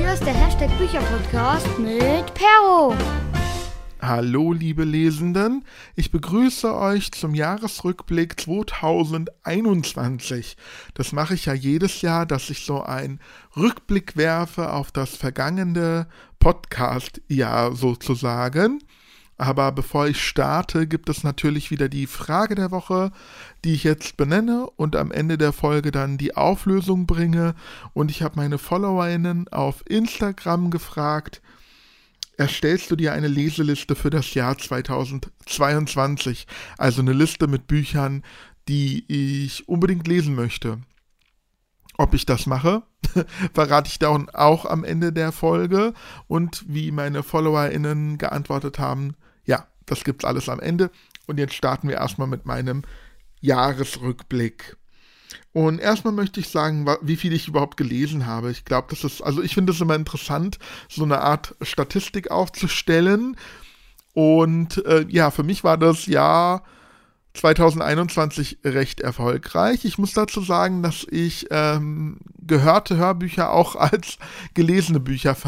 Hier ist der Hashtag Bücherpodcast mit Pero. Hallo liebe Lesenden, ich begrüße euch zum Jahresrückblick 2021. Das mache ich ja jedes Jahr, dass ich so einen Rückblick werfe auf das vergangene Podcast-Jahr sozusagen. Aber bevor ich starte, gibt es natürlich wieder die Frage der Woche, die ich jetzt benenne und am Ende der Folge dann die Auflösung bringe. Und ich habe meine FollowerInnen auf Instagram gefragt, erstellst du dir eine Leseliste für das Jahr 2022? Also eine Liste mit Büchern, die ich unbedingt lesen möchte. Ob ich das mache, verrate ich dann auch am Ende der Folge. Und wie meine FollowerInnen geantwortet haben, ja, das gibt's alles am Ende. Und jetzt starten wir erstmal mit meinem Jahresrückblick. Und erstmal möchte ich sagen, wie viel ich überhaupt gelesen habe. Ich glaube, ich finde es immer interessant, so eine Art Statistik aufzustellen. Und für mich war das Jahr 2021 recht erfolgreich. Ich muss dazu sagen, dass ich gehörte Hörbücher auch als gelesene Bücher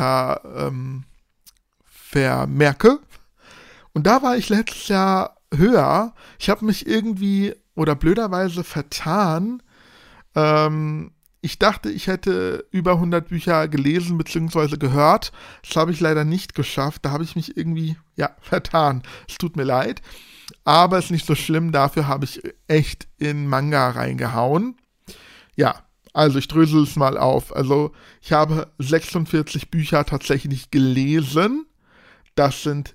vermerke. Und da war ich letztes Jahr höher. Ich habe mich irgendwie oder blöderweise vertan. Ich dachte, ich hätte über 100 Bücher gelesen bzw. gehört. Das habe ich leider nicht geschafft. Da habe ich mich irgendwie, vertan. Es tut mir leid. Aber ist nicht so schlimm. Dafür habe ich echt in Manga reingehauen. Ja, also ich drösel es mal auf. Also ich habe 46 Bücher tatsächlich gelesen. Das sind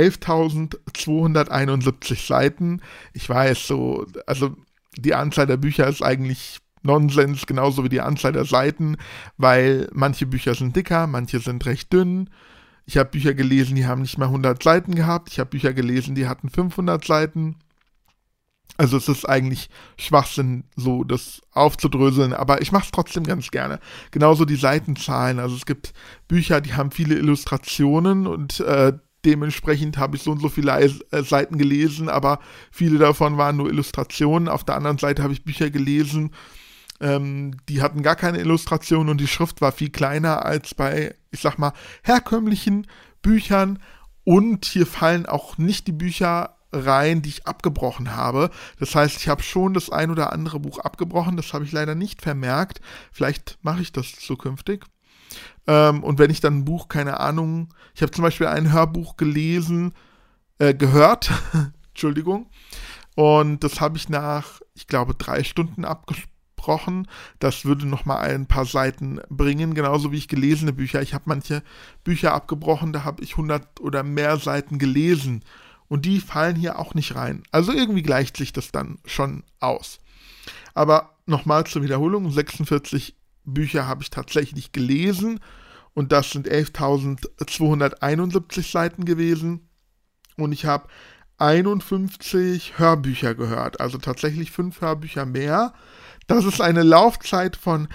11.271 Seiten. Ich weiß also die Anzahl der Bücher ist eigentlich Nonsens, genauso wie die Anzahl der Seiten, weil manche Bücher sind dicker, manche sind recht dünn. Ich habe Bücher gelesen, die haben nicht mehr 100 Seiten gehabt. Ich habe Bücher gelesen, die hatten 500 Seiten. Also es ist eigentlich Schwachsinn, so das aufzudröseln, aber ich mache es trotzdem ganz gerne. Genauso die Seitenzahlen. Also es gibt Bücher, die haben viele Illustrationen und dementsprechend habe ich so und so viele Seiten gelesen, aber viele davon waren nur Illustrationen. Auf der anderen Seite habe ich Bücher gelesen, die hatten gar keine Illustration und die Schrift war viel kleiner als bei, ich sag mal, herkömmlichen Büchern. Und hier fallen auch nicht die Bücher rein, die ich abgebrochen habe. Das heißt, ich habe schon das ein oder andere Buch abgebrochen. Das habe ich leider nicht vermerkt. Vielleicht mache ich das zukünftig. Und wenn ich dann ein Buch, keine Ahnung, ich habe zum Beispiel ein Hörbuch gehört, Entschuldigung, und das habe ich nach, ich glaube, 3 Stunden abgebrochen. Das würde nochmal ein paar Seiten bringen, genauso wie ich gelesene Bücher. Ich habe manche Bücher abgebrochen, da habe ich 100 oder mehr Seiten gelesen und die fallen hier auch nicht rein. Also irgendwie gleicht sich das dann schon aus. Aber nochmal zur Wiederholung, 46 Bücher habe ich tatsächlich gelesen und das sind 11.271 Seiten gewesen und ich habe 51 Hörbücher gehört, also tatsächlich 5 Hörbücher mehr. Das ist eine Laufzeit von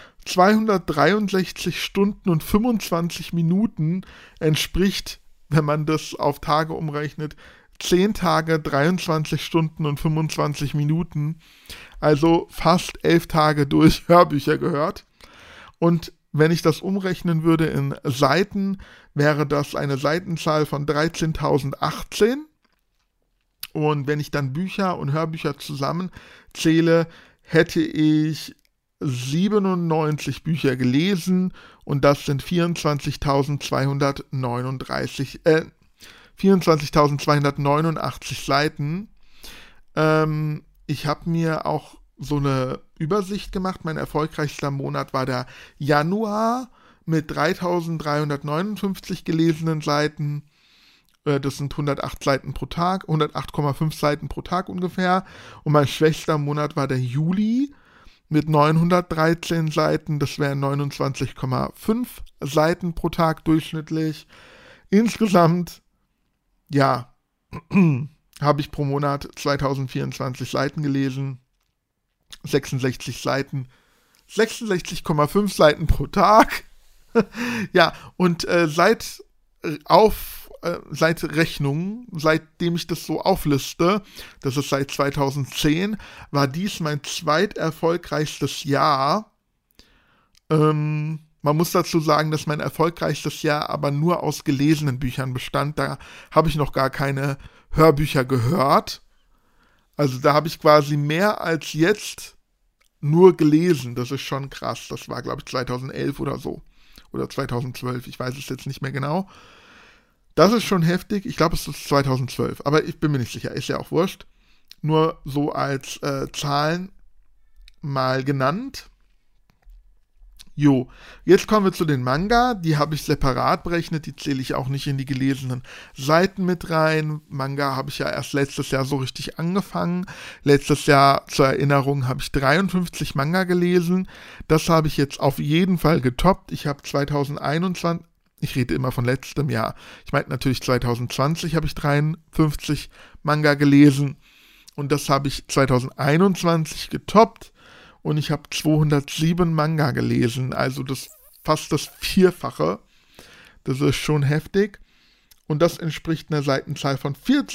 263 Stunden und 25 Minuten, entspricht, wenn man das auf Tage umrechnet, 10 Tage, 23 Stunden und 25 Minuten, also fast 11 Tage durch Hörbücher gehört. Und wenn ich das umrechnen würde in Seiten, wäre das eine Seitenzahl von 13.018. Und wenn ich dann Bücher und Hörbücher zusammenzähle, hätte ich 97 Bücher gelesen und das sind 24.289 Seiten. Ich habe mir auch so eine Übersicht gemacht. Mein erfolgreichster Monat war der Januar mit 3.359 gelesenen Seiten. Das sind 108 Seiten pro Tag, 108,5 Seiten pro Tag ungefähr. Und mein schwächster Monat war der Juli mit 913 Seiten. Das wären 29,5 Seiten pro Tag durchschnittlich. Insgesamt, habe ich pro Monat 2024 Seiten gelesen. 66,5 Seiten pro Tag. Und seit Rechnung, seitdem ich das so aufliste, das ist seit 2010, war dies mein zweiterfolgreichstes Jahr. Man muss dazu sagen, dass mein erfolgreichstes Jahr aber nur aus gelesenen Büchern bestand. Da habe ich noch gar keine Hörbücher gehört. Also da habe ich quasi mehr als jetzt nur gelesen. Das ist schon krass. Das war, glaube ich, 2011 oder so. Oder 2012. Ich weiß es jetzt nicht mehr genau. Das ist schon heftig. Ich glaube, es ist 2012. Aber ich bin mir nicht sicher. Ist ja auch wurscht. Nur so als Zahlen mal genannt. Jo, jetzt kommen wir zu den Manga. Die habe ich separat berechnet. Die zähle ich auch nicht in die gelesenen Seiten mit rein. Manga habe ich ja erst letztes Jahr so richtig angefangen. Letztes Jahr, zur Erinnerung, habe ich 53 Manga gelesen. Das habe ich jetzt auf jeden Fall getoppt. Ich habe 2021, ich rede immer von letztem Jahr. Ich meine natürlich 2020 habe ich 53 Manga gelesen. Und das habe ich 2021 getoppt. Und ich habe 207 Manga gelesen, also fast das Vierfache. Das ist schon heftig. Und das entspricht einer Seitenzahl von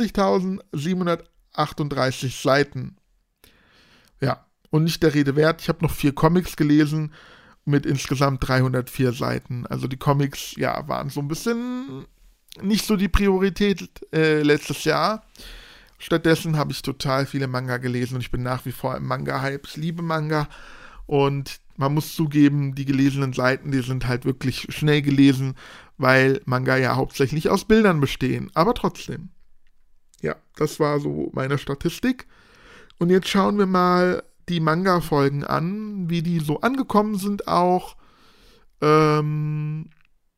40.738 Seiten. Ja, und nicht der Rede wert. Ich habe noch 4 Comics gelesen mit insgesamt 304 Seiten. Also die Comics, ja, waren so ein bisschen nicht so die Priorität letztes Jahr. Stattdessen habe ich total viele Manga gelesen und ich bin nach wie vor im Manga-Hype. Ich liebe Manga und man muss zugeben, die gelesenen Seiten, die sind halt wirklich schnell gelesen, weil Manga ja hauptsächlich aus Bildern bestehen. Aber trotzdem. Ja, das war so meine Statistik. Und jetzt schauen wir mal die Manga-Folgen an, wie die so angekommen sind auch. Ja, und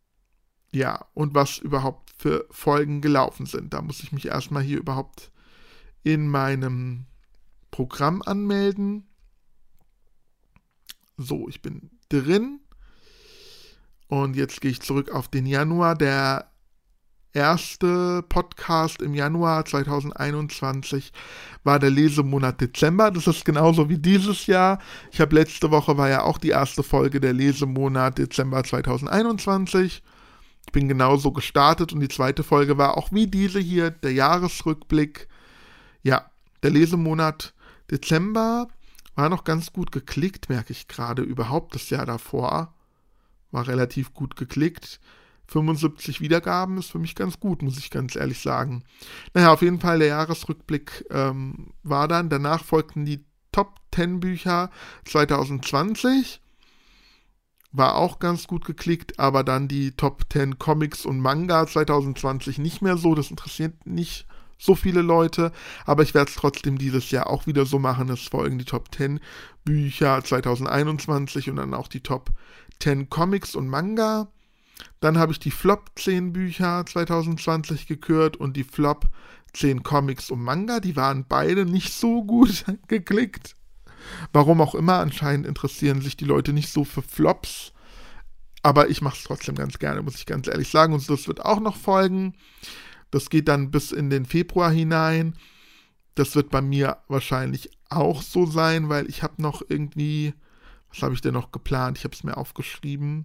was überhaupt für Folgen gelaufen sind. Da muss ich mich erstmal hier überhaupt in meinem Programm anmelden. So, ich bin drin. Und jetzt gehe ich zurück auf den Januar. Der erste Podcast im Januar 2021 war der Lesemonat Dezember. Das ist genauso wie dieses Jahr. Ich habe letzte Woche, war ja auch die erste Folge der Lesemonat Dezember 2021. Ich bin genauso gestartet und die zweite Folge war auch wie diese hier, der Jahresrückblick. Ja, der Lesemonat Dezember war noch ganz gut geklickt, merke ich gerade. Überhaupt das Jahr davor war relativ gut geklickt. 75 Wiedergaben ist für mich ganz gut, muss ich ganz ehrlich sagen. Naja, auf jeden Fall der Jahresrückblick war dann. Danach folgten die Top 10 Bücher 2020. War auch ganz gut geklickt, aber dann die Top 10 Comics und Manga 2020 nicht mehr so. Das interessiert nicht so viele Leute, aber ich werde es trotzdem dieses Jahr auch wieder so machen. Es folgen die Top 10 Bücher 2021 und dann auch die Top 10 Comics und Manga. Dann habe ich die Flop 10 Bücher 2020 gekürt und die Flop 10 Comics und Manga. Die waren beide nicht so gut geklickt. Warum auch immer, anscheinend interessieren sich die Leute nicht so für Flops. Aber ich mache es trotzdem ganz gerne, muss ich ganz ehrlich sagen. Und das wird auch noch folgen. Das geht dann bis in den Februar hinein. Das wird bei mir wahrscheinlich auch so sein, weil ich habe noch irgendwie, was habe ich denn noch geplant? Ich habe es mir aufgeschrieben.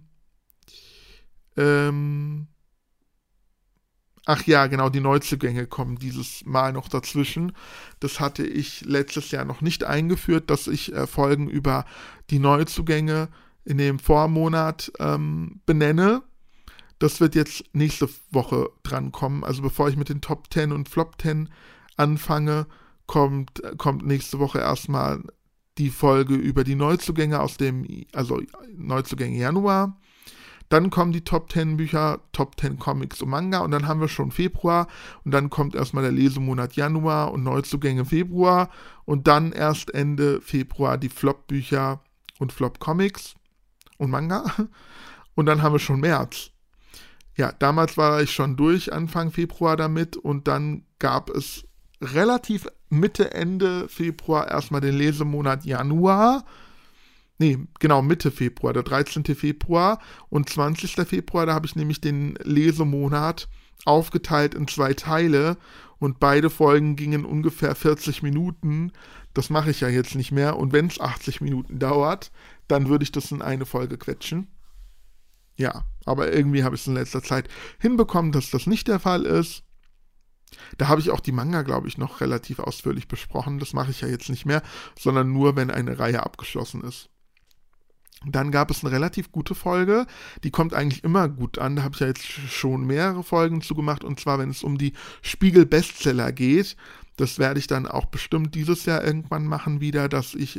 Ach ja, genau, die Neuzugänge kommen dieses Mal noch dazwischen. Das hatte ich letztes Jahr noch nicht eingeführt, dass ich Folgen über die Neuzugänge in dem Vormonat benenne. Das wird jetzt nächste Woche drankommen. Also bevor ich mit den Top 10 und Flop 10 anfange, kommt nächste Woche erstmal die Folge über die Neuzugänge also Neuzugänge Januar. Dann kommen die Top 10 Bücher, Top 10 Comics und Manga und dann haben wir schon Februar und dann kommt erstmal der Lesemonat Januar und Neuzugänge Februar und dann erst Ende Februar die Flop-Bücher und Flop-Comics und Manga und dann haben wir schon März. Ja, damals war ich schon durch, Anfang Februar damit und dann gab es relativ Ende Februar erstmal den Lesemonat Januar. Nee, genau, Mitte Februar, der 13. Februar und 20. Februar, da habe ich nämlich den Lesemonat aufgeteilt in 2 Teile und beide Folgen gingen ungefähr 40 Minuten. Das mache ich ja jetzt nicht mehr und wenn es 80 Minuten dauert, dann würde ich das in eine Folge quetschen. Ja, aber irgendwie habe ich es in letzter Zeit hinbekommen, dass das nicht der Fall ist. Da habe ich auch die Manga, glaube ich, noch relativ ausführlich besprochen. Das mache ich ja jetzt nicht mehr, sondern nur, wenn eine Reihe abgeschlossen ist. Dann gab es eine relativ gute Folge, die kommt eigentlich immer gut an, da habe ich ja jetzt schon mehrere Folgen zugemacht, und zwar, wenn es um die Spiegel-Bestseller geht. Das werde ich dann auch bestimmt dieses Jahr irgendwann machen wieder, dass ich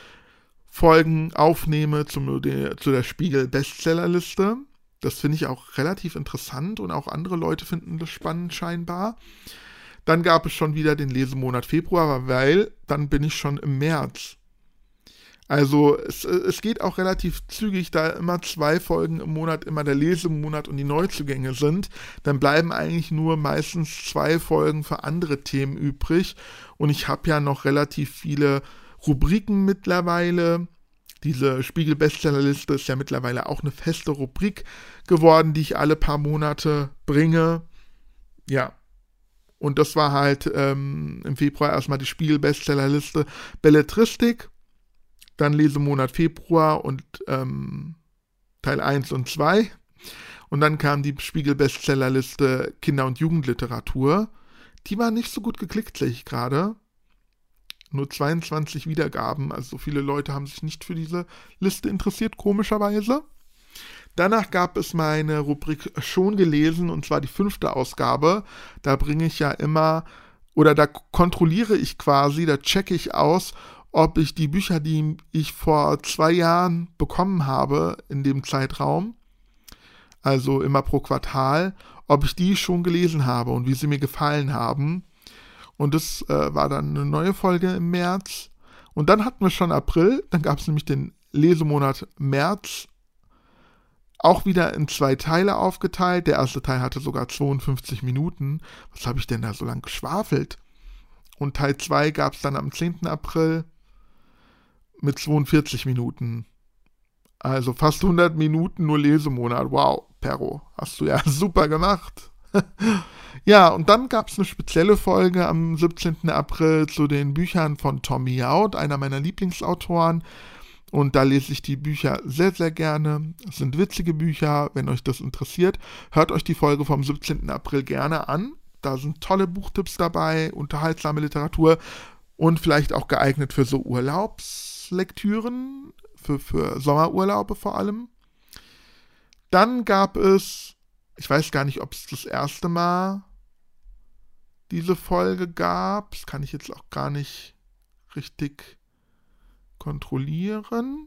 Folgen aufnehme zu der Spiegel-Bestsellerliste. Das finde ich auch relativ interessant und auch andere Leute finden das spannend scheinbar. Dann gab es schon wieder den Lesemonat Februar, weil dann bin ich schon im März. Also es geht auch relativ zügig, da immer 2 Folgen im Monat immer der Lesemonat und die Neuzugänge sind. Dann bleiben eigentlich nur meistens 2 Folgen für andere Themen übrig. Und ich habe ja noch relativ viele Rubriken mittlerweile. Diese Spiegel-Bestsellerliste ist ja mittlerweile auch eine feste Rubrik geworden, die ich alle paar Monate bringe. Ja. Und das war halt im Februar erstmal die Spiegel-Bestsellerliste Belletristik. Dann Lesemonat Februar und Teil 1 und 2. Und dann kam die Spiegel-Bestsellerliste Kinder- und Jugendliteratur. Die war nicht so gut geklickt, sehe ich gerade. Nur 22 Wiedergaben, also so viele Leute haben sich nicht für diese Liste interessiert, komischerweise. Danach gab es meine Rubrik Schon gelesen, und zwar die 5. Ausgabe. Da bringe ich ja immer, oder da kontrolliere ich quasi, da checke ich aus, ob ich die Bücher, die ich vor 2 Jahren bekommen habe in dem Zeitraum, also immer pro Quartal, ob ich die schon gelesen habe und wie sie mir gefallen haben. Und das war dann eine neue Folge im März. Und dann hatten wir schon April, dann gab es nämlich den Lesemonat März, auch wieder in 2 Teile aufgeteilt. Der erste Teil hatte sogar 52 Minuten. Was habe ich denn da so lang geschwafelt? Und Teil 2 gab es dann am 10. April mit 42 Minuten. Also fast 100 Minuten nur Lesemonat. Wow, Perro, hast du ja super gemacht. Ja, und dann gab es eine spezielle Folge am 17. April zu den Büchern von Tommy Jaud, einer meiner Lieblingsautoren. Und da lese ich die Bücher sehr, sehr gerne. Es sind witzige Bücher, wenn euch das interessiert. Hört euch die Folge vom 17. April gerne an. Da sind tolle Buchtipps dabei, unterhaltsame Literatur und vielleicht auch geeignet für so Urlaubslektüren, für Sommerurlaube vor allem. Dann gab es, ich weiß gar nicht, ob es das erste Mal diese Folge gab. Das kann ich jetzt auch gar nicht richtig kontrollieren.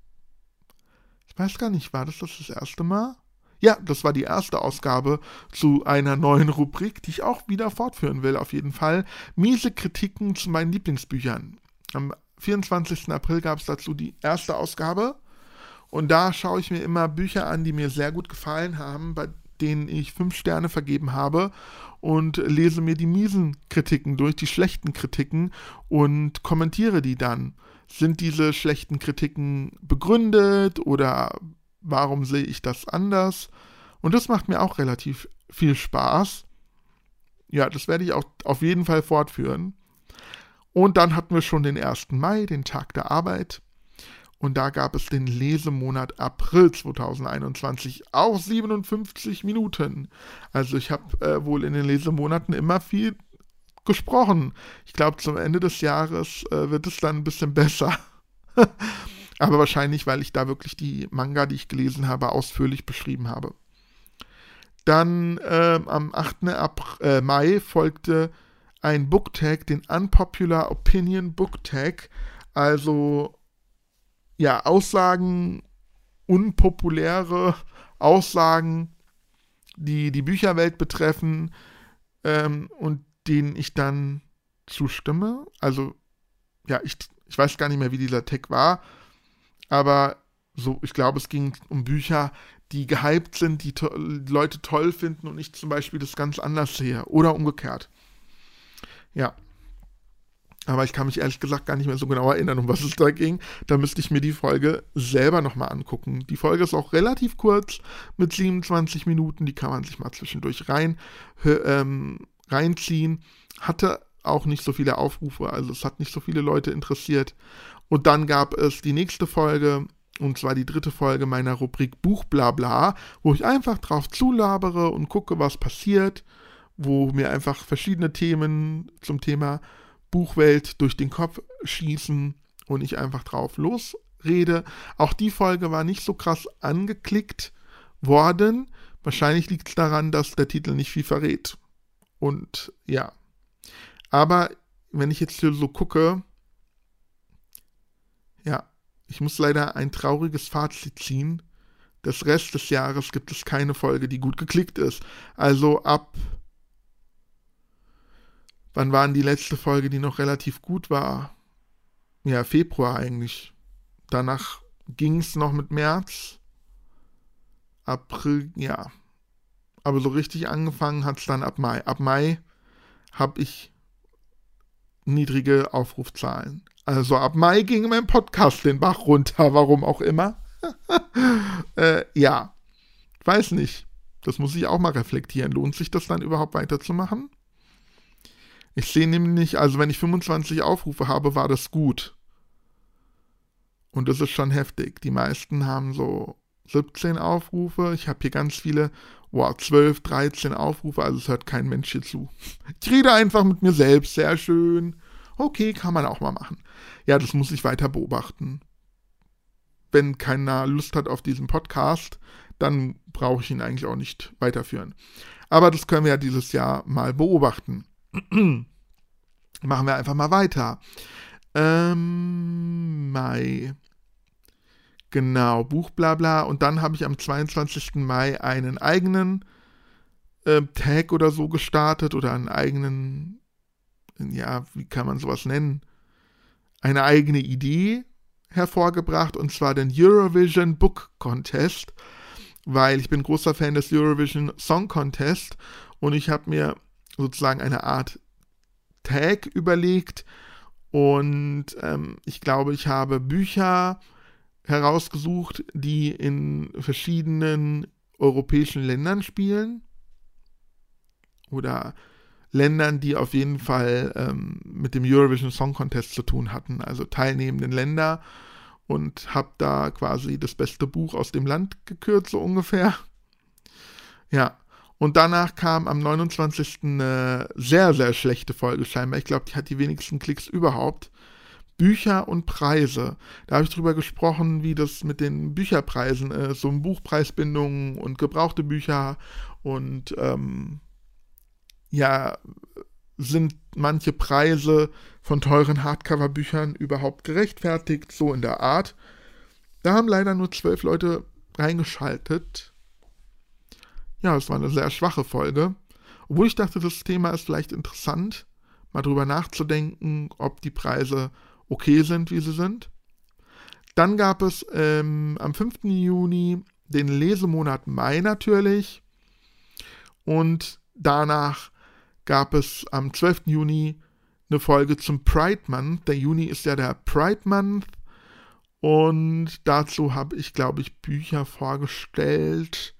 Ich weiß gar nicht, war das erste Mal? Ja, das war die erste Ausgabe zu einer neuen Rubrik, die ich auch wieder fortführen will, auf jeden Fall. Miese Kritiken zu meinen Lieblingsbüchern. Am 24. April gab es dazu die erste Ausgabe. Und da schaue ich mir immer Bücher an, die mir sehr gut gefallen haben, bei denen ich 5 Sterne vergeben habe, und lese mir die miesen Kritiken durch, die schlechten Kritiken, und kommentiere die dann. Sind diese schlechten Kritiken begründet oder warum sehe ich das anders? Und das macht mir auch relativ viel Spaß. Ja, das werde ich auch auf jeden Fall fortführen. Und dann hatten wir schon den 1. Mai, den Tag der Arbeit. Und da gab es den Lesemonat April 2021, auch 57 Minuten. Also ich habe wohl in den Lesemonaten immer viel gesprochen. Ich glaube, zum Ende des Jahres wird es dann ein bisschen besser. Aber wahrscheinlich, weil ich da wirklich die Manga, die ich gelesen habe, ausführlich beschrieben habe. Dann am 8. Mai folgte ein Booktag, den Unpopular Opinion Booktag. Also ja, Aussagen, unpopuläre Aussagen, die die Bücherwelt betreffen und denen ich dann zustimme. Also, ja, ich weiß gar nicht mehr, wie dieser Tag war, aber so, ich glaube, es ging um Bücher, die gehypt sind, die Leute toll finden und ich zum Beispiel das ganz anders sehe. Oder umgekehrt. Ja. Aber ich kann mich ehrlich gesagt gar nicht mehr so genau erinnern, um was es da ging. Da müsste ich mir die Folge selber nochmal angucken. Die Folge ist auch relativ kurz, mit 27 Minuten. Die kann man sich mal zwischendurch reinziehen. Hatte auch nicht so viele Aufrufe, also es hat nicht so viele Leute interessiert. Und dann gab es die nächste Folge, und zwar die 3. Folge meiner Rubrik Buchblabla, wo ich einfach drauf zulabere und gucke, was passiert, wo mir einfach verschiedene Themen zum Thema Buchwelt durch den Kopf schießen und ich einfach drauf los rede. Auch die Folge war nicht so krass angeklickt worden. Wahrscheinlich liegt es daran, dass der Titel nicht viel verrät. Und ja. Aber wenn ich jetzt hier so gucke, ja, ich muss leider ein trauriges Fazit ziehen. Des Rest des Jahres gibt es keine Folge, die gut geklickt ist. Also ab, wann war denn die letzte Folge, die noch relativ gut war? Ja, Februar eigentlich. Danach ging es noch mit März. April, ja. Aber so richtig angefangen hat es dann ab Mai. Ab Mai habe ich niedrige Aufrufzahlen. Also ab Mai ging mein Podcast den Bach runter, warum auch immer. Ja, weiß nicht. Das muss ich auch mal reflektieren. Lohnt sich das dann überhaupt weiterzumachen? Ich sehe nämlich, also wenn ich 25 Aufrufe habe, war das gut. Und das ist schon heftig. Die meisten haben so 17 Aufrufe. Ich habe hier ganz viele, 12, 13 Aufrufe, also es hört kein Mensch hier zu. Ich rede einfach mit mir selbst, sehr schön. Okay, kann man auch mal machen. Ja, das muss ich weiter beobachten. Wenn keiner Lust hat auf diesen Podcast, dann brauche ich ihn eigentlich auch nicht weiterführen. Aber das können wir ja dieses Jahr mal beobachten. Machen wir einfach mal weiter. Mai. Genau, Buchblabla. Und dann habe ich am 22. Mai einen eigenen Tag oder so gestartet oder einen eigenen, ja, wie kann man sowas nennen? Eine eigene Idee hervorgebracht, und zwar den Eurovision Book Contest, weil ich bin großer Fan des Eurovision Song Contest und ich habe mir sozusagen eine Art Tag überlegt und ich glaube, ich habe Bücher herausgesucht, die in verschiedenen europäischen Ländern spielen oder Ländern, die auf jeden Fall mit dem Eurovision Song Contest zu tun hatten, also teilnehmenden Länder, und habe da quasi das beste Buch aus dem Land gekürt, so ungefähr. Ja, und danach kam am 29. eine sehr, sehr schlechte Folge scheinbar. Ich glaube, die hat die wenigsten Klicks überhaupt. Bücher und Preise. Da habe ich drüber gesprochen, wie das mit den Bücherpreisen ist, so Buchpreisbindungen und gebrauchte Bücher und ja, sind manche Preise von teuren Hardcover-Büchern überhaupt gerechtfertigt, so in der Art. Da haben leider nur 12 Leute reingeschaltet. Ja, es war eine sehr schwache Folge. Obwohl ich dachte, das Thema ist vielleicht interessant, mal drüber nachzudenken, ob die Preise okay sind, wie sie sind. Dann gab es am 5. Juni den Lesemonat Mai natürlich. Und danach gab es am 12. Juni eine Folge zum Pride Month. Der Juni ist ja der Pride Month. Und dazu habe ich, glaube ich, Bücher vorgestellt.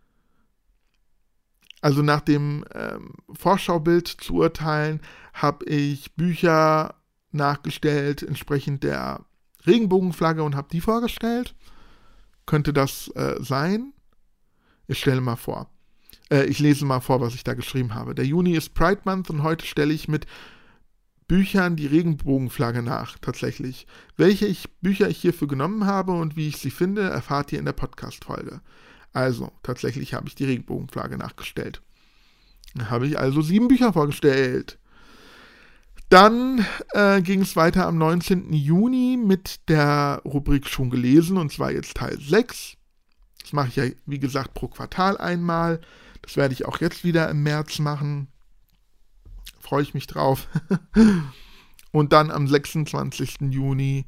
Also nach dem Vorschaubild zu urteilen, habe ich Bücher nachgestellt, entsprechend der Regenbogenflagge, und habe die vorgestellt. Könnte das sein? Ich lese mal vor, was ich da geschrieben habe. Der Juni ist Pride Month und heute stelle ich mit Büchern die Regenbogenflagge nach, tatsächlich. Welche Bücher ich hierfür genommen habe und wie ich sie finde, erfahrt ihr in der Podcast-Folge. Also, tatsächlich habe ich die Regenbogenflagge nachgestellt. Da habe ich also 7 Bücher vorgestellt. Dann ging es weiter am 19. Juni mit der Rubrik Schon gelesen, und zwar jetzt Teil 6. Das mache ich ja, wie gesagt, pro Quartal einmal. Das werde ich auch jetzt wieder im März machen. Freue ich mich drauf. Und dann am 26. Juni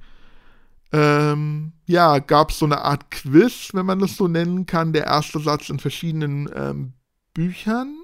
gab es so eine Art Quiz, wenn man das so nennen kann. Der erste Satz in verschiedenen Büchern.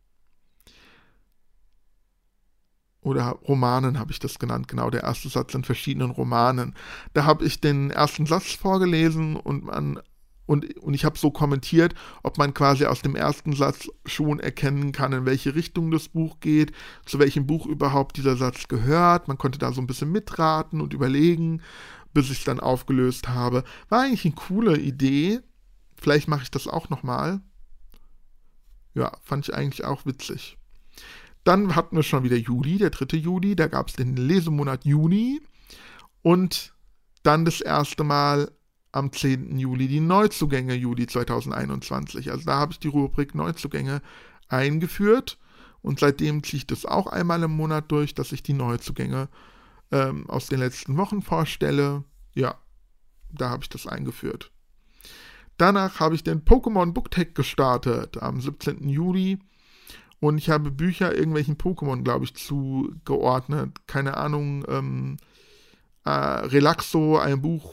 Oder Romanen habe ich das genannt, genau, der erste Satz in verschiedenen Romanen. Da habe ich den ersten Satz vorgelesen und ich habe so kommentiert, ob man quasi aus dem ersten Satz schon erkennen kann, in welche Richtung das Buch geht, zu welchem Buch überhaupt dieser Satz gehört. Man konnte da so ein bisschen mitraten und überlegen, bis ich es dann aufgelöst habe. War eigentlich eine coole Idee. Vielleicht mache ich das auch nochmal. Ja, fand ich eigentlich auch witzig. Dann hatten wir schon wieder Juli, der 3. Juli, da gab es den Lesemonat Juni und Dann das erste Mal am 10. Juli die Neuzugänge Juli 2021. Also da habe ich die Rubrik Neuzugänge eingeführt und seitdem ziehe ich das auch einmal im Monat durch, dass ich die Neuzugänge aus den letzten Wochen vorstelle. Ja, da habe ich das eingeführt. Danach habe ich den Pokémon Booktag gestartet am 17. Juli und ich habe Bücher irgendwelchen Pokémon, glaube ich, zugeordnet. Keine Ahnung, Relaxo, ein Buch,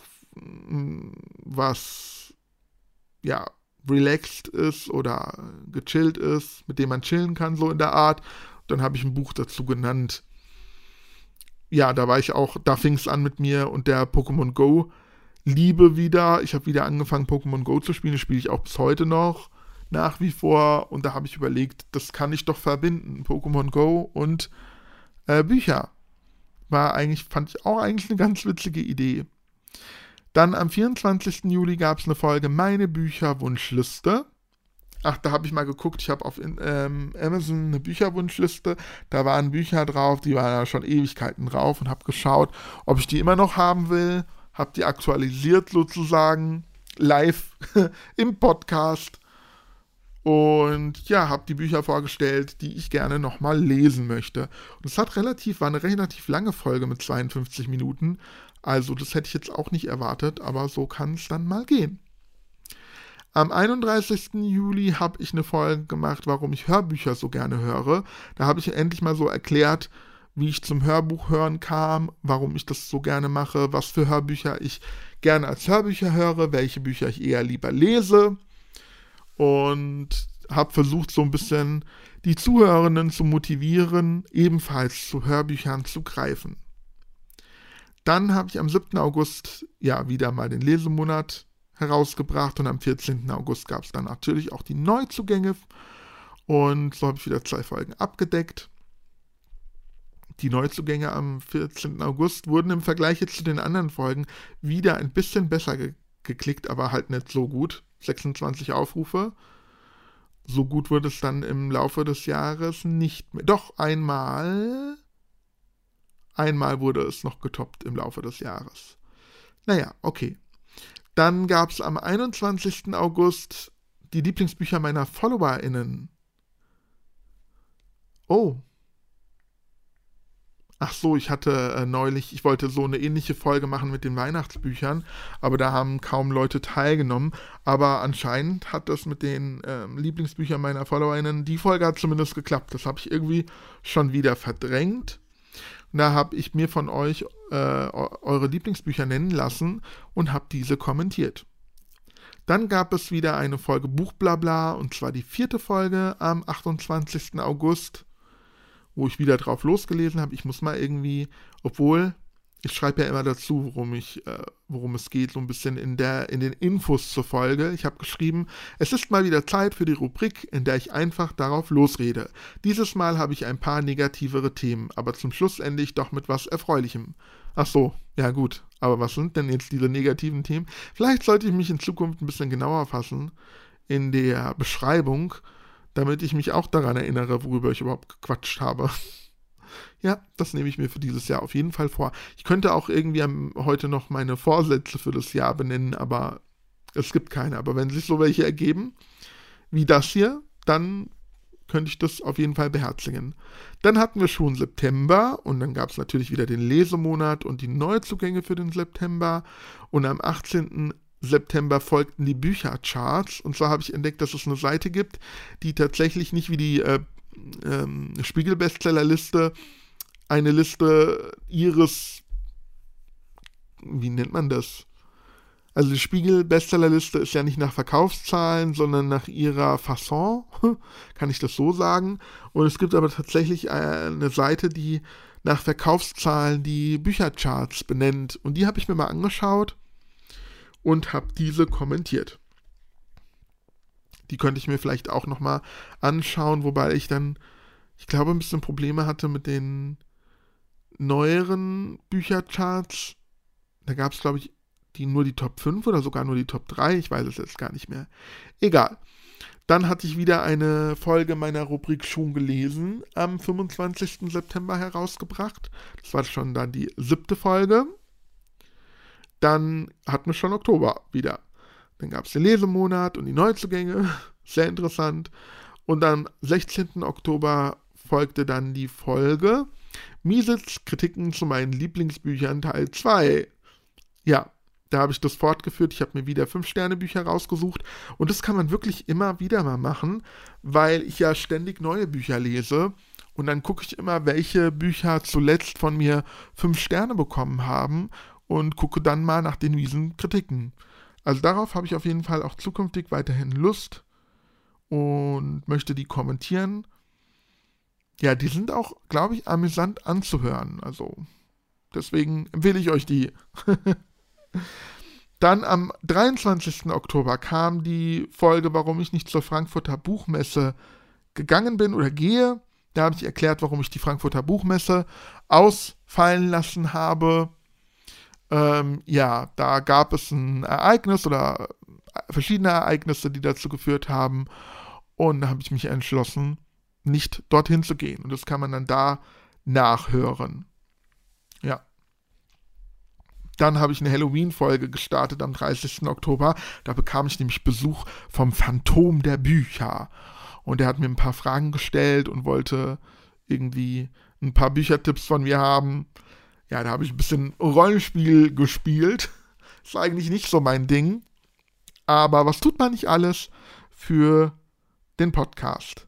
was ja relaxed ist oder gechillt ist, mit dem man chillen kann, so in der Art. Dann habe ich ein Buch dazu genannt. Ja, da fing es an mit mir und der Pokémon Go Liebe wieder. Ich habe wieder angefangen, Pokémon Go zu spielen. Das spiele ich auch bis heute noch, nach wie vor. Und da habe ich überlegt, das kann ich doch verbinden. Pokémon Go und Bücher. Fand ich auch eigentlich eine ganz witzige Idee. Dann am 24. Juli gab es eine Folge Meine Bücherwunschliste. Ach, da habe ich mal geguckt, ich habe auf Amazon eine Bücherwunschliste, da waren Bücher drauf, die waren ja schon Ewigkeiten drauf und habe geschaut, ob ich die immer noch haben will, habe die aktualisiert sozusagen, live im Podcast und ja, habe die Bücher vorgestellt, die ich gerne nochmal lesen möchte. Und es war eine relativ lange Folge mit 52 Minuten, also das hätte ich jetzt auch nicht erwartet, aber so kann es dann mal gehen. Am 31. Juli habe ich eine Folge gemacht, warum ich Hörbücher so gerne höre. Da habe ich endlich mal so erklärt, wie ich zum Hörbuch hören kam, warum ich das so gerne mache, was für Hörbücher ich gerne als Hörbücher höre, welche Bücher ich eher lieber lese und habe versucht, so ein bisschen die Zuhörenden zu motivieren, ebenfalls zu Hörbüchern zu greifen. Dann habe ich am 7. August ja wieder mal den Lesemonat herausgebracht und am 14. August gab es dann natürlich auch die Neuzugänge und so habe ich wieder 2 Folgen abgedeckt. Die Neuzugänge am 14. August wurden im Vergleich jetzt zu den anderen Folgen wieder ein bisschen besser geklickt, aber halt nicht so gut. 26 Aufrufe. So gut wurde es dann im Laufe des Jahres nicht mehr. Doch einmal wurde es noch getoppt im Laufe des Jahres. Naja, okay. Dann gab es am 21. August die Lieblingsbücher meiner FollowerInnen. Oh. Ach so, ich hatte ich wollte so eine ähnliche Folge machen mit den Weihnachtsbüchern, aber da haben kaum Leute teilgenommen. Aber anscheinend hat das mit den Lieblingsbüchern meiner FollowerInnen, die Folge hat zumindest geklappt. Das habe ich irgendwie schon wieder verdrängt. Da habe ich mir von euch eure Lieblingsbücher nennen lassen und habe diese kommentiert. Dann gab es wieder eine Folge Buchblabla und zwar die 4. Folge am 28. August, wo ich wieder drauf losgelesen habe. Ich muss mal irgendwie, obwohl ich schreibe ja immer dazu, worum es geht, so ein bisschen in den Infos zur Folge. Ich habe geschrieben, es ist mal wieder Zeit für die Rubrik, in der ich einfach darauf losrede. Dieses Mal habe ich ein paar negativere Themen, aber zum Schluss ende ich doch mit was Erfreulichem. Ach so, ja gut, aber was sind denn jetzt diese negativen Themen? Vielleicht sollte ich mich in Zukunft ein bisschen genauer fassen in der Beschreibung, damit ich mich auch daran erinnere, worüber ich überhaupt gequatscht habe. Ja, das nehme ich mir für dieses Jahr auf jeden Fall vor. Ich könnte auch irgendwie heute noch meine Vorsätze für das Jahr benennen, aber es gibt keine. Aber wenn sich so welche ergeben, wie das hier, dann könnte ich das auf jeden Fall beherzigen. Dann hatten wir schon September und dann gab es natürlich wieder den Lesemonat und die Neuzugänge für den September. Und am 18. September folgten die Büchercharts. Und zwar habe ich entdeckt, dass es eine Seite gibt, die tatsächlich nicht wie die Spiegel-Bestsellerliste eine Liste ihres, wie nennt man das? Also die Spiegel-Bestsellerliste ist ja nicht nach Verkaufszahlen, sondern nach ihrer Fasson, kann ich das so sagen. Und es gibt aber tatsächlich eine Seite, die nach Verkaufszahlen die Büchercharts benennt. Und die habe ich mir mal angeschaut und habe diese kommentiert. Die könnte ich mir vielleicht auch nochmal anschauen, wobei ich glaube, ein bisschen Probleme hatte mit den neueren Büchercharts. Da gab es, glaube ich, nur die Top 5 oder sogar nur die Top 3. Ich weiß es jetzt gar nicht mehr. Egal. Dann hatte ich wieder eine Folge meiner Rubrik Schon gelesen am 25. September herausgebracht. Das war schon dann die 7. Folge. Dann hatten wir schon Oktober wieder. Dann gab es den Lesemonat und die Neuzugänge, sehr interessant. Und am 16. Oktober folgte dann die Folge Miesels Kritiken zu meinen Lieblingsbüchern Teil 2. Ja, da habe ich das fortgeführt. Ich habe mir wieder 5-Sterne-Bücher rausgesucht. Und das kann man wirklich immer wieder mal machen, weil ich ja ständig neue Bücher lese. Und dann gucke ich immer, welche Bücher zuletzt von mir 5 Sterne bekommen haben und gucke dann mal nach den miesen Kritiken. Also darauf habe ich auf jeden Fall auch zukünftig weiterhin Lust und möchte die kommentieren. Ja, die sind auch, glaube ich, amüsant anzuhören. Also deswegen empfehle ich euch die. Dann am 23. Oktober kam die Folge, warum ich nicht zur Frankfurter Buchmesse gegangen bin oder gehe. Da habe ich erklärt, warum ich die Frankfurter Buchmesse ausfallen lassen habe. Ja, da gab es ein Ereignis oder verschiedene Ereignisse, die dazu geführt haben. Und da habe ich mich entschlossen, nicht dorthin zu gehen. Und das kann man dann da nachhören. Ja. Dann habe ich eine Halloween-Folge gestartet am 30. Oktober. Da bekam ich nämlich Besuch vom Phantom der Bücher. Und er hat mir ein paar Fragen gestellt und wollte irgendwie ein paar Büchertipps von mir haben. Ja, da habe ich ein bisschen Rollenspiel gespielt. Ist eigentlich nicht so mein Ding. Aber was tut man nicht alles für den Podcast?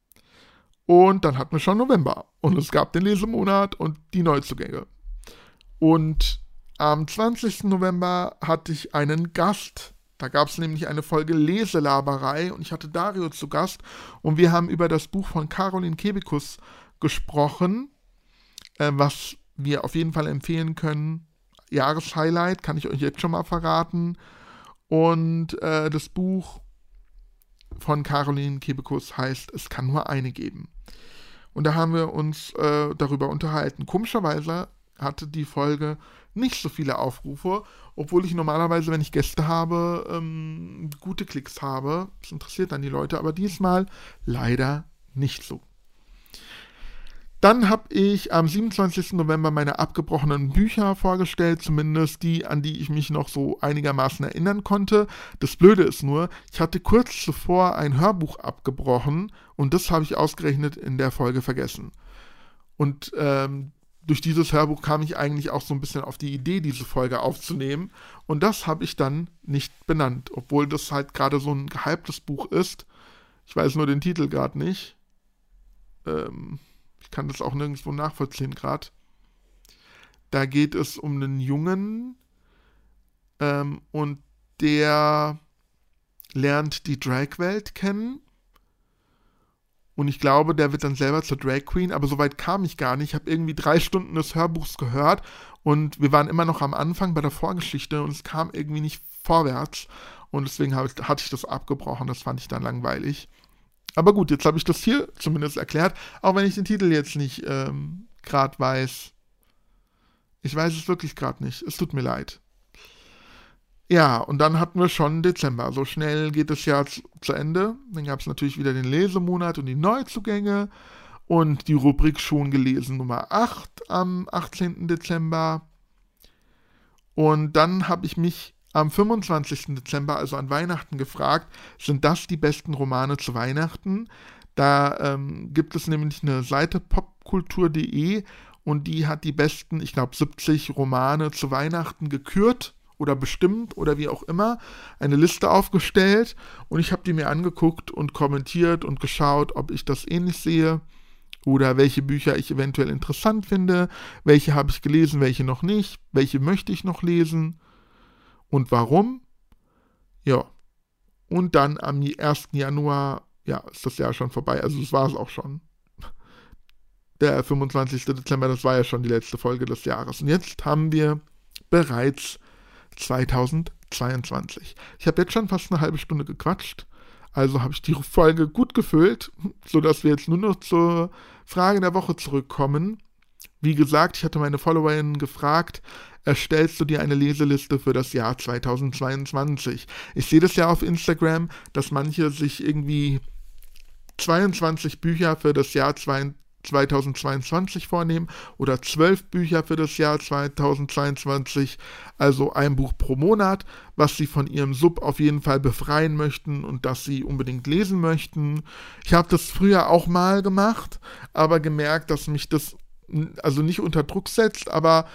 Und dann hatten wir schon November. Und es gab den Lesemonat und die Neuzugänge. Und am 20. November hatte ich einen Gast. Da gab es nämlich eine Folge Leselaberei und ich hatte Dario zu Gast. Und wir haben über das Buch von Caroline Kebekus gesprochen, was wir auf jeden Fall empfehlen können. Jahreshighlight, kann ich euch jetzt schon mal verraten. Und das Buch von Caroline Kebekus heißt Es kann nur eine geben. Und da haben wir uns darüber unterhalten. Komischerweise hatte die Folge nicht so viele Aufrufe, obwohl ich normalerweise, wenn ich Gäste habe, gute Klicks habe. Das interessiert dann die Leute, aber diesmal leider nicht so. Dann habe ich am 27. November meine abgebrochenen Bücher vorgestellt, zumindest die, an die ich mich noch so einigermaßen erinnern konnte. Das Blöde ist nur, ich hatte kurz zuvor ein Hörbuch abgebrochen und das habe ich ausgerechnet in der Folge vergessen. Und durch dieses Hörbuch kam ich eigentlich auch so ein bisschen auf die Idee, diese Folge aufzunehmen. Und das habe ich dann nicht benannt, obwohl das halt gerade so ein gehyptes Buch ist. Ich weiß nur den Titel gerade nicht. Ich kann das auch nirgendwo nachvollziehen gerade. Da geht es um einen Jungen und der lernt die Drag-Welt kennen. Und ich glaube, der wird dann selber zur Drag Queen, aber so weit kam ich gar nicht. Ich habe irgendwie 3 Stunden des Hörbuchs gehört und wir waren immer noch am Anfang bei der Vorgeschichte und es kam irgendwie nicht vorwärts. Und deswegen hatte ich das abgebrochen, das fand ich dann langweilig. Aber gut, jetzt habe ich das hier zumindest erklärt, auch wenn ich den Titel jetzt nicht gerade weiß. Ich weiß es wirklich gerade nicht, es tut mir leid. Ja, und dann hatten wir schon Dezember. So schnell geht das Jahr zu Ende. Dann gab es natürlich wieder den Lesemonat und die Neuzugänge und die Rubrik Schon gelesen Nummer 8 am 18. Dezember. Und dann habe ich mich am 25. Dezember, also an Weihnachten, gefragt, sind das die besten Romane zu Weihnachten? Da gibt es nämlich eine Seite popkultur.de und die hat die besten, ich glaube, 70 Romane zu Weihnachten gekürt oder bestimmt oder wie auch immer, eine Liste aufgestellt und ich habe die mir angeguckt und kommentiert und geschaut, ob ich das ähnlich sehe oder welche Bücher ich eventuell interessant finde, welche habe ich gelesen, welche noch nicht, welche möchte ich noch lesen und warum. Ja, und dann am 1. Januar, ja, ist das Jahr schon vorbei, also das war es auch schon. Der 25. Dezember, das war ja schon die letzte Folge des Jahres und jetzt haben wir bereits 2022. Ich habe jetzt schon fast eine halbe Stunde gequatscht, also habe ich die Folge gut gefüllt, sodass wir jetzt nur noch zur Frage der Woche zurückkommen. Wie gesagt, ich hatte meine FollowerInnen gefragt, erstellst du dir eine Leseliste für das Jahr 2022? Ich sehe das ja auf Instagram, dass manche sich irgendwie 22 Bücher für das Jahr 2022 vornehmen oder 12 Bücher für das Jahr 2022, also ein Buch pro Monat, was sie von ihrem Sub auf jeden Fall befreien möchten und das sie unbedingt lesen möchten. Ich habe das früher auch mal gemacht, aber gemerkt, dass mich das also nicht unter Druck setzt, aber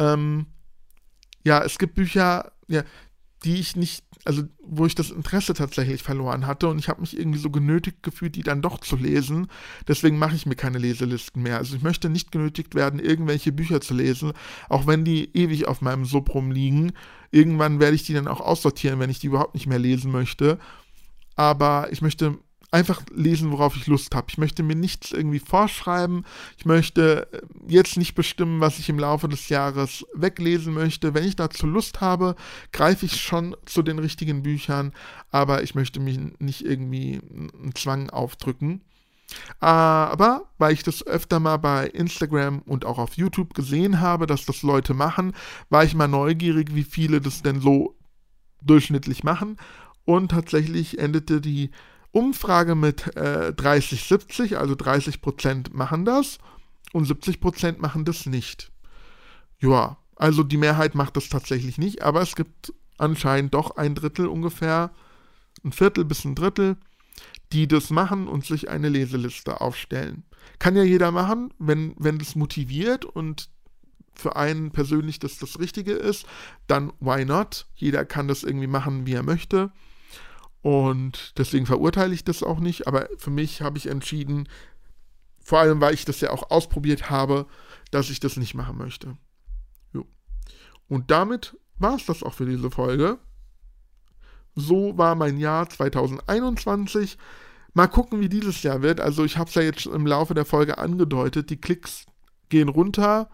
es gibt Bücher, die ich nicht, also wo ich das Interesse tatsächlich verloren hatte und ich habe mich irgendwie so genötigt gefühlt, die dann doch zu lesen. Deswegen mache ich mir keine Leselisten mehr. Also ich möchte nicht genötigt werden, irgendwelche Bücher zu lesen, auch wenn die ewig auf meinem Sub rumliegen. Irgendwann werde ich die dann auch aussortieren, wenn ich die überhaupt nicht mehr lesen möchte. Aber ich möchte einfach lesen, worauf ich Lust habe. Ich möchte mir nichts irgendwie vorschreiben. Ich möchte jetzt nicht bestimmen, was ich im Laufe des Jahres weglesen möchte. Wenn ich dazu Lust habe, greife ich schon zu den richtigen Büchern, aber ich möchte mich nicht irgendwie einen Zwang aufdrücken. Aber weil ich das öfter mal bei Instagram und auch auf YouTube gesehen habe, dass das Leute machen, war ich mal neugierig, wie viele das denn so durchschnittlich machen. Und tatsächlich endete die Umfrage mit 30-70, also 30% machen das und 70% machen das nicht. Ja, also die Mehrheit macht das tatsächlich nicht, aber es gibt anscheinend doch ein Drittel ungefähr, ein Viertel bis ein Drittel, die das machen und sich eine Leseliste aufstellen. Kann ja jeder machen, wenn das motiviert und für einen persönlich das Richtige ist, dann why not? Jeder kann das irgendwie machen, wie er möchte. Und deswegen verurteile ich das auch nicht, aber für mich habe ich entschieden, vor allem weil ich das ja auch ausprobiert habe, dass ich das nicht machen möchte. Jo. Und damit war es das auch für diese Folge. So war mein Jahr 2021. Mal gucken, wie dieses Jahr wird. Also ich habe es ja jetzt im Laufe der Folge angedeutet, die Klicks gehen runter.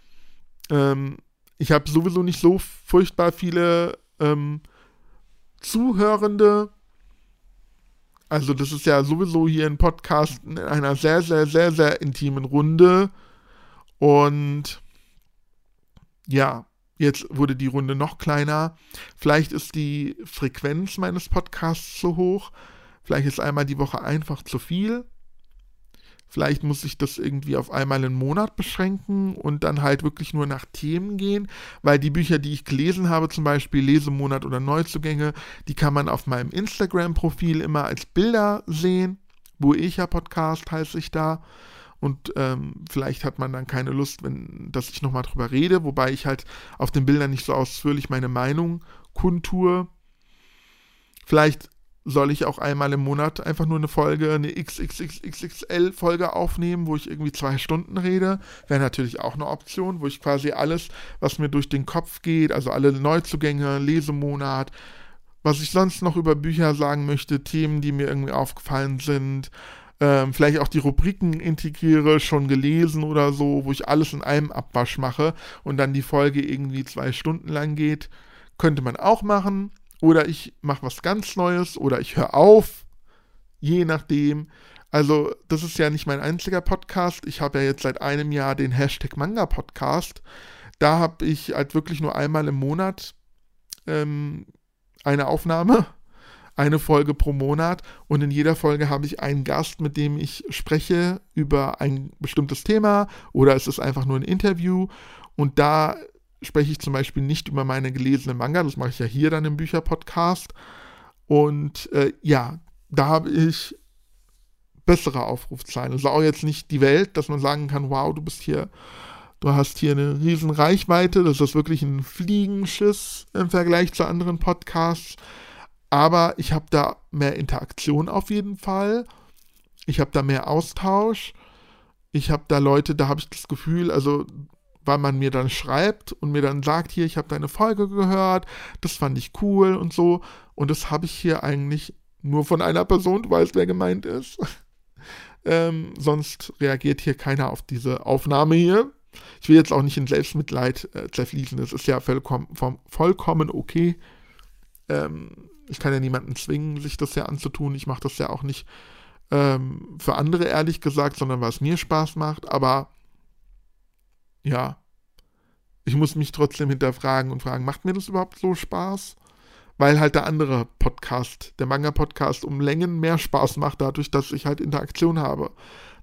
Ich habe sowieso nicht so furchtbar viele Zuhörende, also das ist ja sowieso hier ein Podcast in einer sehr, sehr, sehr, sehr intimen Runde und ja, jetzt wurde die Runde noch kleiner. Vielleicht ist die Frequenz meines Podcasts zu hoch, vielleicht ist einmal die Woche einfach zu viel. Vielleicht muss ich das irgendwie auf einmal im Monat beschränken und dann halt wirklich nur nach Themen gehen, weil die Bücher, die ich gelesen habe, zum Beispiel Lesemonat oder Neuzugänge, die kann man auf meinem Instagram-Profil immer als Bilder sehen. Boecha Podcast heiße ich da. Und vielleicht hat man dann keine Lust, dass ich nochmal drüber rede, wobei ich halt auf den Bildern nicht so ausführlich meine Meinung kundtue. Vielleicht soll ich auch einmal im Monat einfach nur eine Folge, eine XXXXL-Folge aufnehmen, wo ich irgendwie 2 Stunden rede. Wäre natürlich auch eine Option, wo ich quasi alles, was mir durch den Kopf geht, also alle Neuzugänge, Lesemonat, was ich sonst noch über Bücher sagen möchte, Themen, die mir irgendwie aufgefallen sind, vielleicht auch die Rubriken integriere, schon gelesen oder so, wo ich alles in einem Abwasch mache und dann die Folge irgendwie 2 Stunden lang geht. Könnte man auch machen. Oder ich mache was ganz Neues oder ich höre auf, je nachdem. Also das ist ja nicht mein einziger Podcast. Ich habe ja jetzt seit einem Jahr den #Manga-Podcast. Da habe ich halt wirklich nur einmal im Monat eine Aufnahme, eine Folge pro Monat. Und in jeder Folge habe ich einen Gast, mit dem ich spreche über ein bestimmtes Thema. Oder es ist einfach nur ein Interview. Und da spreche ich zum Beispiel nicht über meine gelesene Manga, das mache ich ja hier dann im Bücherpodcast. Und da habe ich bessere Aufrufzahlen. Also auch jetzt nicht die Welt, dass man sagen kann, wow, du hast hier eine riesen Reichweite, das ist wirklich ein Fliegenschiss im Vergleich zu anderen Podcasts. Aber ich habe da mehr Interaktion auf jeden Fall. Ich habe da mehr Austausch. Ich habe da Leute, da habe ich das Gefühl, also weil man mir dann schreibt und mir dann sagt, hier, ich habe deine Folge gehört, das fand ich cool und so. Und das habe ich hier eigentlich nur von einer Person, du weißt, wer gemeint ist. Sonst reagiert hier keiner auf diese Aufnahme hier. Ich will jetzt auch nicht in Selbstmitleid zerfließen, das ist ja vollkommen okay. Ich kann ja niemanden zwingen, sich das ja anzutun. Ich mache das ja auch nicht für andere, ehrlich gesagt, sondern weil es mir Spaß macht. Aber ja, ich muss mich trotzdem hinterfragen und fragen, macht mir das überhaupt so Spaß? Weil halt der andere Podcast, der Manga-Podcast, um Längen mehr Spaß macht, dadurch, dass ich halt Interaktion habe.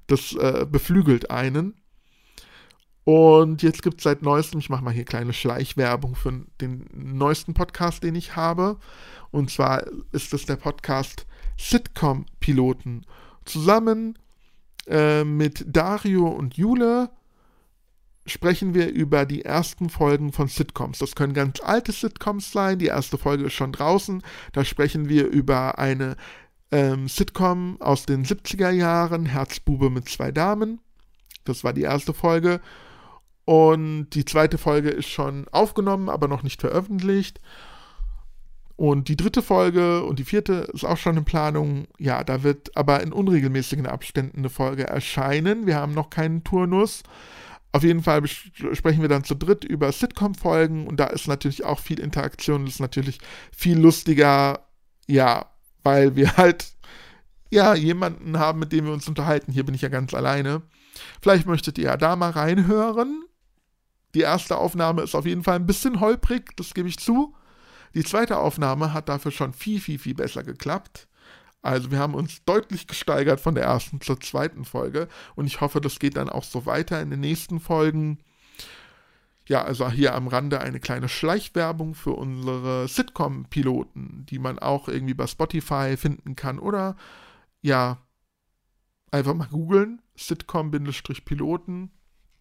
Das beflügelt einen. Und jetzt gibt es seit neuestem, ich mache mal hier kleine Schleichwerbung für den neuesten Podcast, den ich habe. Und zwar ist es der Podcast Sitcom-Piloten. Zusammen mit Dario und Jule sprechen wir über die ersten Folgen von Sitcoms. Das können ganz alte Sitcoms sein. Die erste Folge ist schon draußen. Da sprechen wir über eine Sitcom aus den 70er Jahren, Herzbube mit 2 Damen. Das war die erste Folge. Und die zweite Folge ist schon aufgenommen, aber noch nicht veröffentlicht. Und die dritte Folge und die vierte ist auch schon in Planung. Ja, da wird aber in unregelmäßigen Abständen eine Folge erscheinen. Wir haben noch keinen Turnus. Auf jeden Fall sprechen wir dann zu dritt über Sitcom-Folgen. Und da ist natürlich auch viel Interaktion. Das ist natürlich viel lustiger, ja, weil wir halt, ja, jemanden haben, mit dem wir uns unterhalten. Hier bin ich ja ganz alleine. Vielleicht möchtet ihr ja da mal reinhören. Die erste Aufnahme ist auf jeden Fall ein bisschen holprig, das gebe ich zu. Die zweite Aufnahme hat dafür schon viel, viel, viel besser geklappt. Also wir haben uns deutlich gesteigert von der ersten zur zweiten Folge. Und ich hoffe, das geht dann auch so weiter in den nächsten Folgen. Ja, also hier am Rande eine kleine Schleichwerbung für unsere Sitcom-Piloten, die man auch irgendwie bei Spotify finden kann. Oder, ja, einfach mal googeln, Sitcom-Piloten.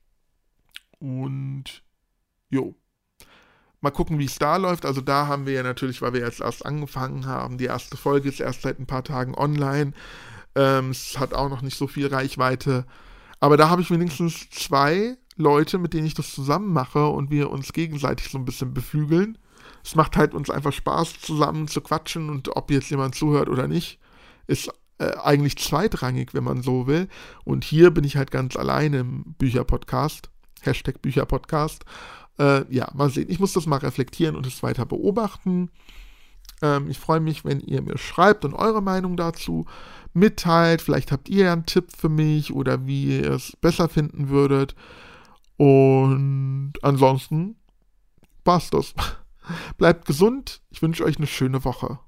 Und, jo, mal gucken, wie es da läuft. Also da haben wir ja natürlich, weil wir jetzt erst angefangen haben, die erste Folge ist erst seit ein paar Tagen online. Es hat auch noch nicht so viel Reichweite. Aber da habe ich wenigstens 2 Leute, mit denen ich das zusammen mache und wir uns gegenseitig so ein bisschen beflügeln. Es macht halt uns einfach Spaß, zusammen zu quatschen, und ob jetzt jemand zuhört oder nicht, ist eigentlich zweitrangig, wenn man so will. Und hier bin ich halt ganz alleine im Bücherpodcast. #Bücherpodcast. Ja, mal sehen. Ich muss das mal reflektieren und es weiter beobachten. Ich freue mich, wenn ihr mir schreibt und eure Meinung dazu mitteilt. Vielleicht habt ihr ja einen Tipp für mich oder wie ihr es besser finden würdet. Und ansonsten war's das. Bleibt gesund. Ich wünsche euch eine schöne Woche.